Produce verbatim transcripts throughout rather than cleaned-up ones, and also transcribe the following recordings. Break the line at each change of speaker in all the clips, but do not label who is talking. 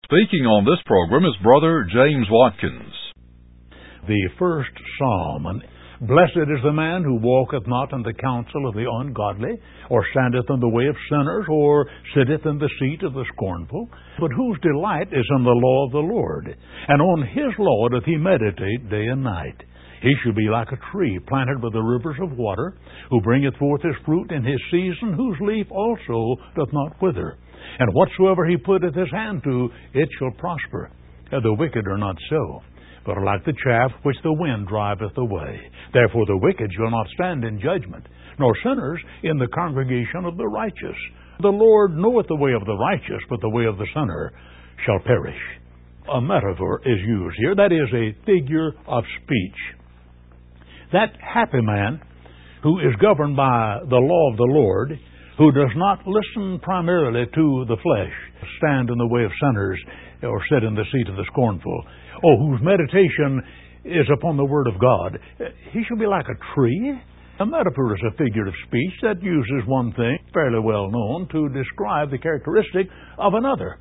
Speaking on this program is Brother James Watkins.
The first psalm. And blessed is the man who walketh not in the counsel of the ungodly, or standeth in the way of sinners, or sitteth in the seat of the scornful, but whose delight is in the law of the Lord, and on his law doth he meditate day and night. He shall be like a tree planted by the rivers of water, who bringeth forth his fruit in his season, whose leaf also doth not wither. And whatsoever he putteth his hand to, it shall prosper. And the wicked are not so, but are like the chaff which the wind driveth away. Therefore the wicked shall not stand in judgment, nor sinners in the congregation of the righteous. The Lord knoweth the way of the righteous, but the way of the sinner shall perish. A metaphor is used here. That is a figure of speech. That happy man who is governed by the law of the Lord, who does not listen primarily to the flesh, stand in the way of sinners, or sit in the seat of the scornful, or whose meditation is upon the Word of God, he shall be like a tree. A metaphor is a figure of speech that uses one thing, fairly well known, to describe the characteristic of another.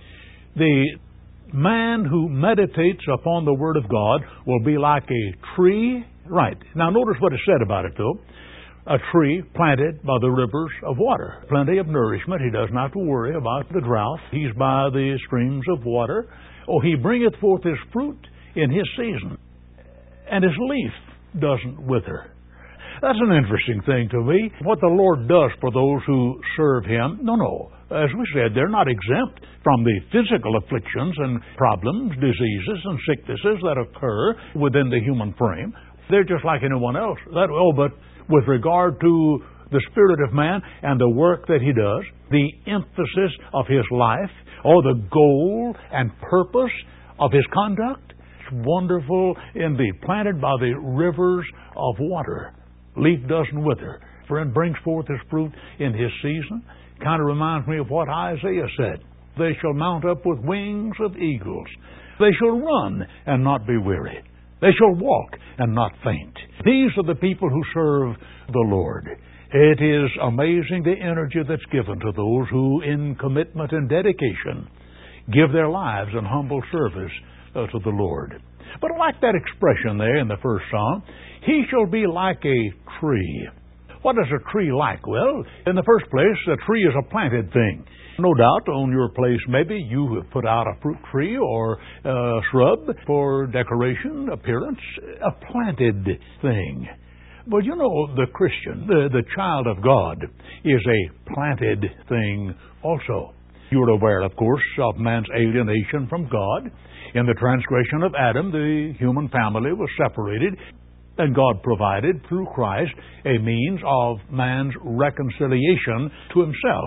The man who meditates upon the Word of God will be like a tree. Right. Now notice what is said about it, though. A tree planted by the rivers of water. Plenty of nourishment. He doesn't have to worry about the drought. He's by the streams of water. Oh, he bringeth forth his fruit in his season, and his leaf doesn't wither. That's an interesting thing to me. What the Lord does for those who serve Him, no, no. As we said, they're not exempt from the physical afflictions and problems, diseases and sicknesses that occur within the human frame. They're just like anyone else. That, oh, but with regard to the spirit of man and the work that he does, the emphasis of his life, or the goal and purpose of his conduct, it's wonderful in the planted by the rivers of water. Leaf doesn't wither. Friend brings forth his fruit in his season. Kind of reminds me of what Isaiah said. They shall mount up with wings of eagles. They shall run and not be weary. They shall walk and not faint. These are the people who serve the Lord. It is amazing the energy that's given to those who, in commitment and dedication, give their lives in humble service uh, to the Lord. But I like that expression there in the first psalm. He shall be like a tree. What is a tree like? Well, in the first place, a tree is a planted thing. No doubt on your place maybe you have put out a fruit tree or a shrub for decoration, appearance, a planted thing. But you know, the Christian, the, the child of God, is a planted thing also. You're aware, of course, of man's alienation from God. In the transgression of Adam, the human family was separated, and God provided, through Christ, a means of man's reconciliation to Himself.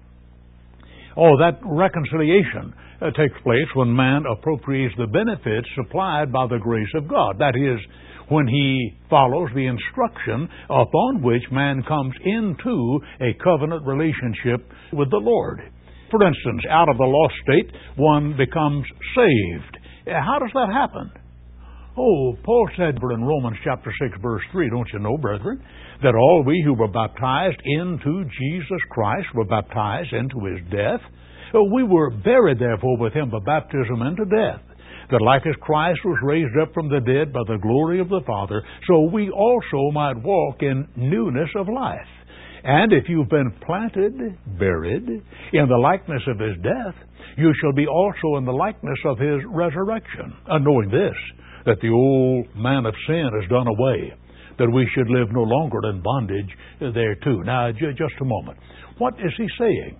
Oh, that reconciliation uh, takes place when man appropriates the benefits supplied by the grace of God. That is, when he follows the instruction upon which man comes into a covenant relationship with the Lord. For instance, out of the lost state, one becomes saved. How does that happen? Oh, Paul said in Romans chapter six, verse three, don't you know, brethren, that all we who were baptized into Jesus Christ were baptized into His death? We were buried, therefore, with Him by baptism into death, that like as Christ was raised up from the dead by the glory of the Father, so we also might walk in newness of life. And if you've been planted, buried, in the likeness of His death, you shall be also in the likeness of His resurrection. And knowing this, that the old man of sin is done away, that we should live no longer in bondage thereto. Now, j- just a moment. What is he saying?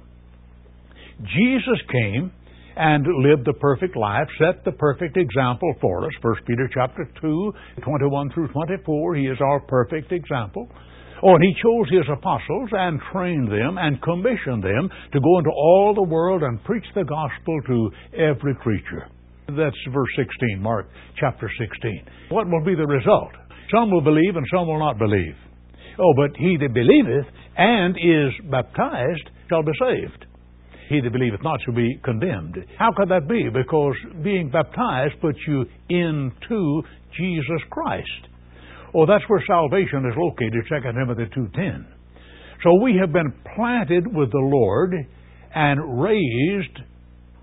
Jesus came and lived the perfect life, set the perfect example for us. First Peter chapter two, twenty-one through twenty-four, He is our perfect example. Oh, and He chose His apostles and trained them and commissioned them to go into all the world and preach the gospel to every creature. That's verse sixteen, Mark chapter sixteen. What will be the result? Some will believe and some will not believe. Oh, but he that believeth and is baptized shall be saved. He that believeth not shall be condemned. How could that be? Because being baptized puts you into Jesus Christ. Oh, that's where salvation is located, Second Timothy two ten. So we have been planted with the Lord and raised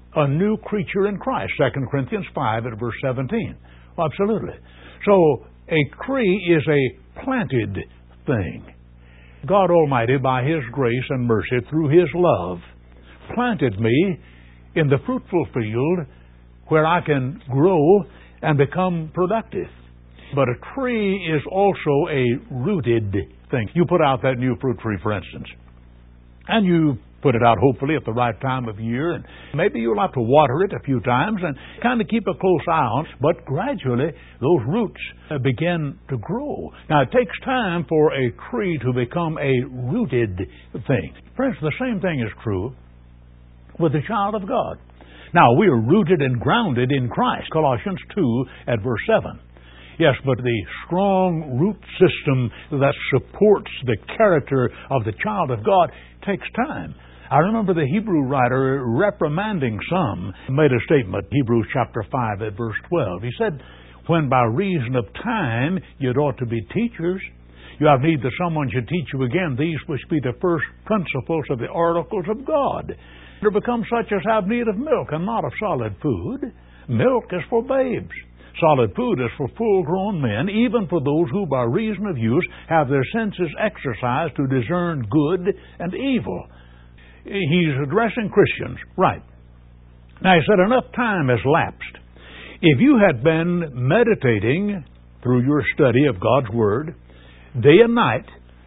a new creature in Christ. Second Corinthians five at verse seventeen. Well, absolutely. So a tree is a planted thing. God Almighty, by His grace and mercy, through His love, planted me in the fruitful field where I can grow and become productive. But a tree is also a rooted thing. You put out that new fruit tree, for instance, and you put it out hopefully at the right time of year, and maybe you'll have to water it a few times and kind of keep a close eye on it, but gradually those roots begin to grow. Now, it takes time for a tree to become a rooted thing. Friends, the same thing is true with the child of God. Now, we are rooted and grounded in Christ, Colossians two at verse seven. Yes, but the strong root system that supports the character of the child of God takes time. I remember the Hebrew writer reprimanding some made a statement, Hebrews chapter five at verse twelve. He said, when by reason of time you ought to be teachers, you have need that someone should teach you again these which be the first principles of the oracles of God. To become such as have need of milk and not of solid food. Milk is for babes. Solid food is for full-grown men, even for those who by reason of use have their senses exercised to discern good and evil. He's addressing Christians. Right. Now, he said enough time has lapsed. If you had been meditating through your study of God's Word, day and night,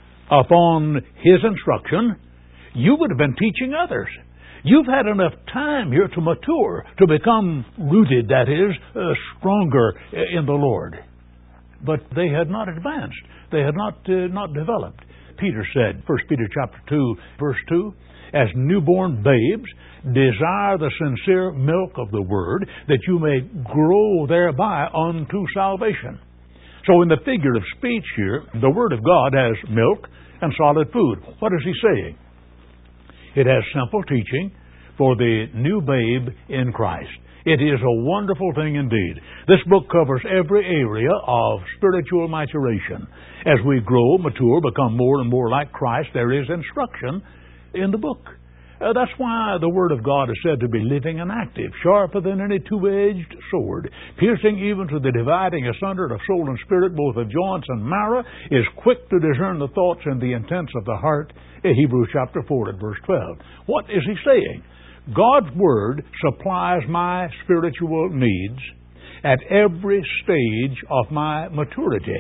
upon His instruction, you would have been teaching others. You've had enough time here to mature, to become rooted, that is, uh, stronger in the Lord. But they had not advanced. They had not uh, not developed. Peter said, First Peter chapter two, verse two, as newborn babes, desire the sincere milk of the Word, that you may grow thereby unto salvation. So in the figure of speech here, the Word of God has milk and solid food. What is he saying? It has simple teaching for the new babe in Christ. It is a wonderful thing indeed. This book covers every area of spiritual maturation. As we grow, mature, become more and more like Christ, there is instruction in the book. Uh, that's why the Word of God is said to be living and active, sharper than any two-edged sword, piercing even to the dividing asunder of soul and spirit, both of joints and marrow, is quick to discern the thoughts and the intents of the heart. Hebrews chapter four at verse twelve. What is he saying? God's Word supplies my spiritual needs at every stage of my maturity.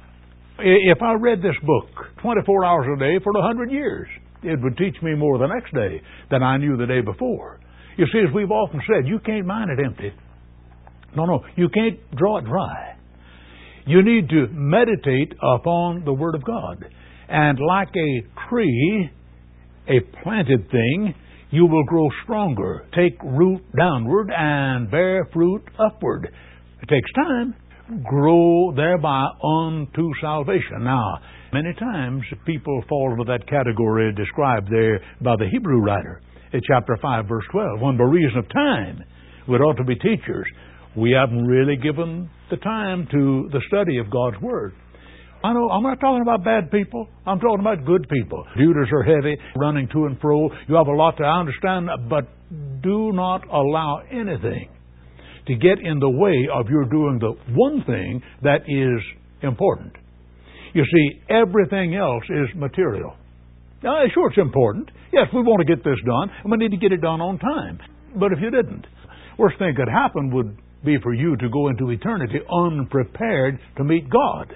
If I read this book twenty-four hours a day for a hundred years, it would teach me more the next day than I knew the day before. You see, as we've often said, you can't mine it empty. No, no, you can't draw it dry. You need to meditate upon the Word of God. And like a tree, a planted thing, you will grow stronger, take root downward, and bear fruit upward. It takes time. Grow thereby unto salvation. Now, many times people fall into that category described there by the Hebrew writer in chapter five, verse twelve. When by reason of time we ought to be teachers, we haven't really given the time to the study of God's Word. I know, I'm not talking about bad people. I'm talking about good people. Duties are heavy, running to and fro. You have a lot to understand, but do not allow anything to get in the way of your doing the one thing that is important. You see, everything else is material. Now, sure, it's important. Yes, we want to get this done, and we need to get it done on time. But if you didn't, worst thing could happen would be for you to go into eternity unprepared to meet God.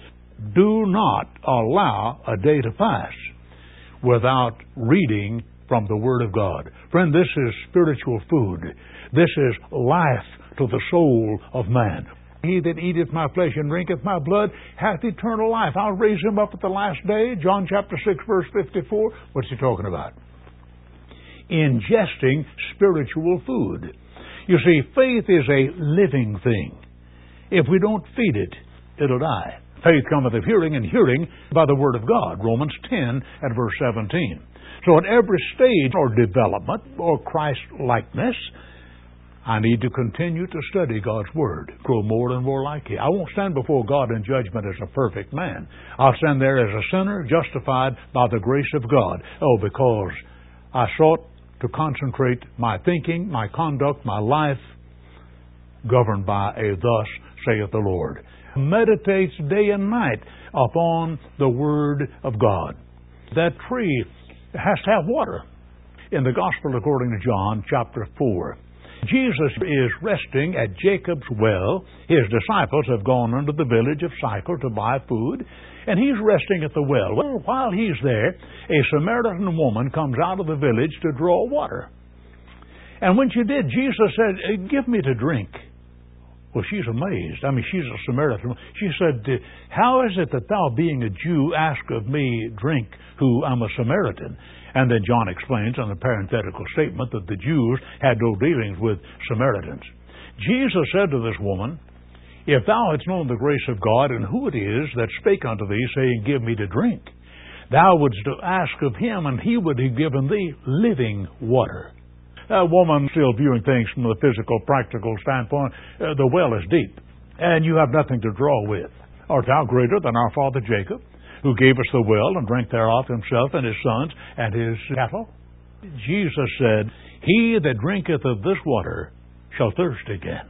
Do not allow a day to pass without reading from the Word of God. Friend, this is spiritual food. This is life to the soul of man. He that eateth my flesh and drinketh my blood hath eternal life. I'll raise him up at the last day. John chapter six, verse fifty-four. What's he talking about? Ingesting spiritual food. You see, faith is a living thing. If we don't feed it, it'll die. Faith cometh of hearing, and hearing by the Word of God. Romans ten at verse seventeen. So at every stage or development or Christ-likeness, I need to continue to study God's Word, grow more and more like Him. I won't stand before God in judgment as a perfect man. I'll stand there as a sinner justified by the grace of God. Oh, because I sought to concentrate my thinking, my conduct, my life, governed by a thus saith the Lord. Meditates day and night upon the Word of God. That tree has to have water. In the Gospel according to John, chapter four, Jesus is resting at Jacob's well. His disciples have gone into the village of Sychar to buy food, and he's resting at the well. Well, while he's there, a Samaritan woman comes out of the village to draw water. And when she did, Jesus said, "Give me to drink." Well, she's amazed. I mean, she's a Samaritan. She said, "How is it that thou, being a Jew, ask of me drink, who am a Samaritan?" And then John explains on the parenthetical statement that the Jews had no dealings with Samaritans. Jesus said to this woman, "If thou hadst known the grace of God, and who it is that spake unto thee, saying, Give me to drink, thou wouldst ask of him, and he would have given thee living water." A woman still viewing things from the physical, practical standpoint, uh, the well is deep, and you have nothing to draw with. Art thou greater than our father Jacob, who gave us the well and drank thereof himself and his sons and his cattle? Jesus said, "He that drinketh of this water shall thirst again.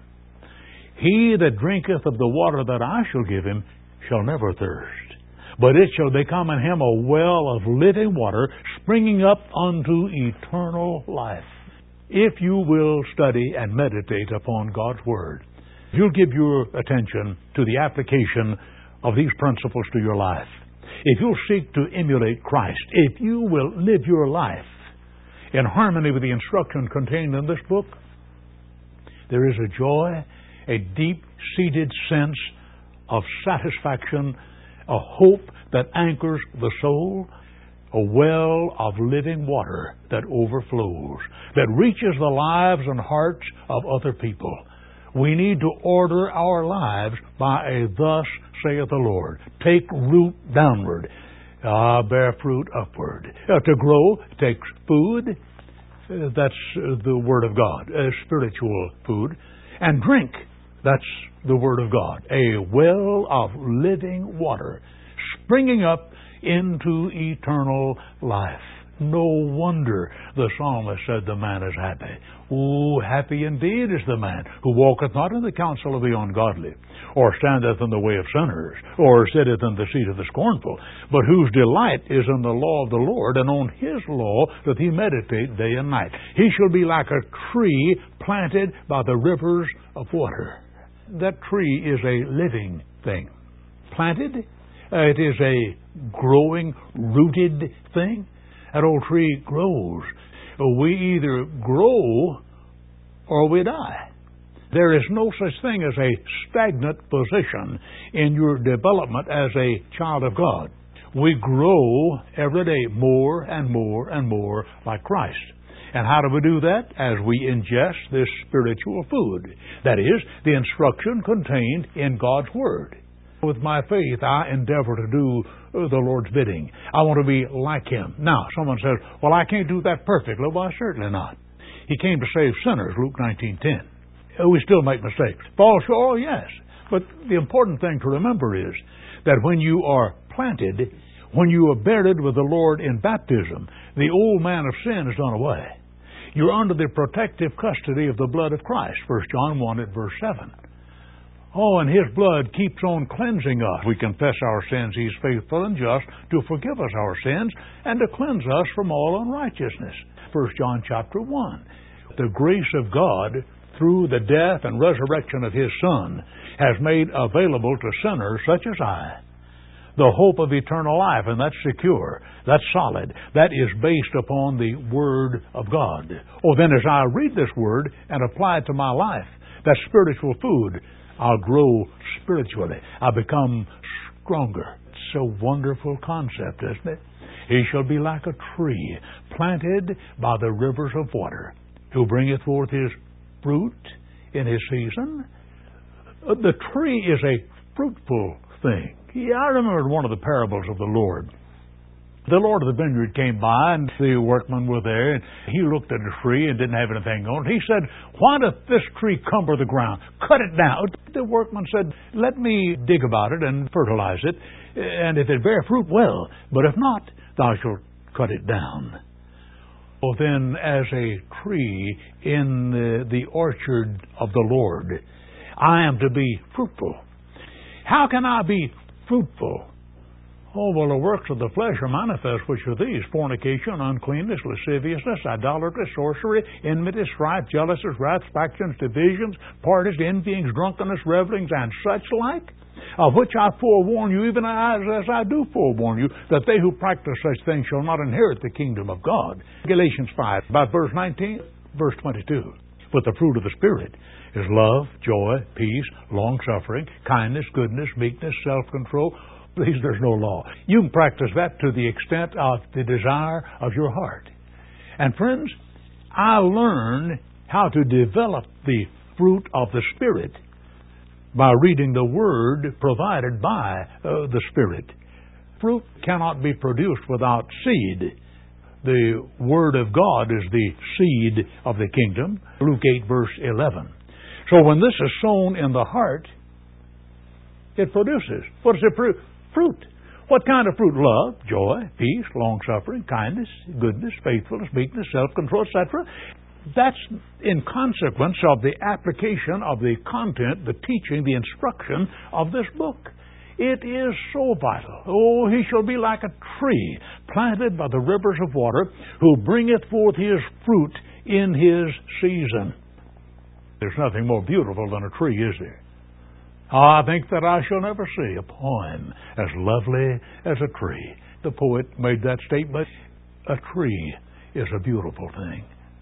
He that drinketh of the water that I shall give him shall never thirst. But it shall become in him a well of living water, springing up unto eternal life." If you will study and meditate upon God's Word, if you'll give your attention to the application of these principles to your life, if you'll seek to emulate Christ, if you will live your life in harmony with the instruction contained in this book, there is a joy, a deep-seated sense of satisfaction, a hope that anchors the soul, a well of living water that overflows, that reaches the lives and hearts of other people. We need to order our lives by a thus saith the Lord. Take root downward, uh, bear fruit upward. Uh, to grow takes food. Uh, that's uh, the Word of God, uh, spiritual food. And drink, that's the Word of God. A well of living water springing up into eternal life. No wonder the psalmist said the man is happy. Oh, happy indeed is the man who walketh not in the counsel of the ungodly, or standeth in the way of sinners, or sitteth in the seat of the scornful, but whose delight is in the law of the Lord, and on his law doth he meditate day and night. He shall be like a tree planted by the rivers of water. That tree is a living thing. Planted, uh, it is a growing, rooted thing. That old tree grows. We either grow or we die. There is no such thing as a stagnant position in your development as a child of God. We grow every day more and more and more like Christ. And how do we do that? As we ingest this spiritual food. That is, the instruction contained in God's Word. With my faith, I endeavor to do the Lord's bidding. I want to be like Him. Now, someone says, "Well, I can't do that perfectly." Well, certainly not. He came to save sinners, Luke nineteen ten. We still make mistakes. Fall short, oh, yes. But the important thing to remember is that when you are planted, when you are buried with the Lord in baptism, the old man of sin is done away. You're under the protective custody of the blood of Christ, First John one at verse seven. Oh, and His blood keeps on cleansing us. We confess our sins. He's faithful and just to forgive us our sins and to cleanse us from all unrighteousness. First John chapter one. The grace of God, through the death and resurrection of His Son, has made available to sinners such as I the hope of eternal life, and that's secure, that's solid, that is based upon the Word of God. Oh, then as I read this Word and apply it to my life, that spiritual food, I'll grow spiritually. I'll become stronger. It's a wonderful concept, isn't it? He shall be like a tree planted by the rivers of water, who bringeth forth his fruit in his season. The tree is a fruitful thing. Yeah, I remember one of the parables of the Lord. The Lord of the vineyard came by, and the workmen were there, and he looked at the tree and didn't have anything on it. He said, "Why doth this tree cumber the ground? Cut it down." The workman said, "Let me dig about it and fertilize it, and if it bear fruit, well, but if not, thou shalt cut it down." Well, then, as a tree in the, the orchard of the Lord, I am to be fruitful. How can I be fruitful? Oh, well, the works of the flesh are manifest, which are these: fornication, uncleanness, lasciviousness, idolatry, sorcery, enmity, strife, jealousies, wrath, factions, divisions, parties, envyings, drunkenness, revelings, and such like, of which I forewarn you, even as, as I do forewarn you, that they who practice such things shall not inherit the kingdom of God. Galatians five, about verse nineteen, verse twenty-two. But the fruit of the Spirit is love, joy, peace, long-suffering, kindness, goodness, meekness, self-control. These there's no law. You can practice that to the extent of the desire of your heart. And friends, I learned how to develop the fruit of the Spirit by reading the Word provided by uh, the Spirit. Fruit cannot be produced without seed. The Word of God is the seed of the kingdom. Luke eight, verse eleven. So when this is sown in the heart, it produces. What does it produce? Fruit. What kind of fruit? Love, joy, peace, long-suffering, kindness, goodness, faithfulness, meekness, self-control, et cetera. That's in consequence of the application of the content, the teaching, the instruction of this book. It is so vital. Oh, he shall be like a tree planted by the rivers of water, who bringeth forth his fruit in his season. There's nothing more beautiful than a tree, is there? I think that I shall never see a poem as lovely as a tree. The poet made that statement. A tree is a beautiful thing.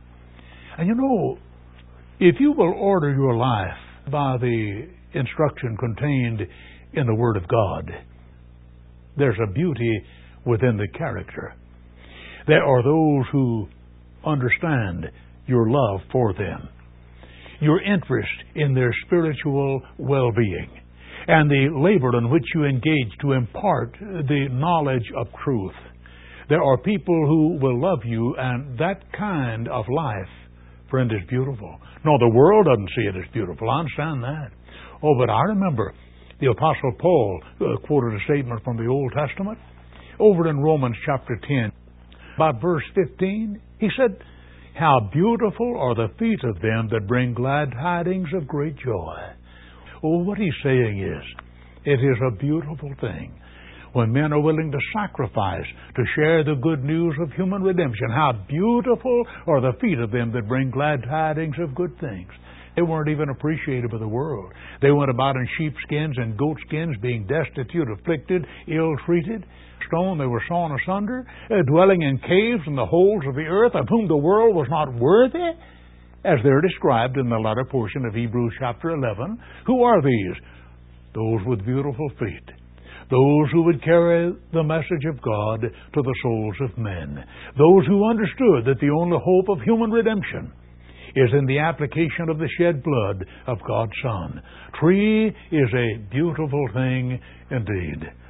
And you know, if you will order your life by the instruction contained in the Word of God, there's a beauty within the character. There are those who understand your love for them, your interest in their spiritual well-being, and the labor in which you engage to impart the knowledge of truth. There are people who will love you, and that kind of life, friend, is beautiful. No, the world doesn't see it as beautiful. I understand that. Oh, but I remember the Apostle Paul uh, quoted a statement from the Old Testament over in Romans chapter ten. About verse fifteen, he said, "How beautiful are the feet of them that bring glad tidings of great joy." Oh, what he's saying is, it is a beautiful thing when men are willing to sacrifice to share the good news of human redemption. How beautiful are the feet of them that bring glad tidings of good things. They weren't even appreciated by the world. They went about in sheepskins and goatskins, being destitute, afflicted, ill-treated. Stone, they were sawn asunder, uh, dwelling in caves and the holes of the earth, of whom the world was not worthy, as they're described in the latter portion of Hebrews chapter eleven. Who are these? Those with beautiful feet. Those who would carry the message of God to the souls of men. Those who understood that the only hope of human redemption is in the application of the shed blood of God's Son. Tree is a beautiful thing indeed.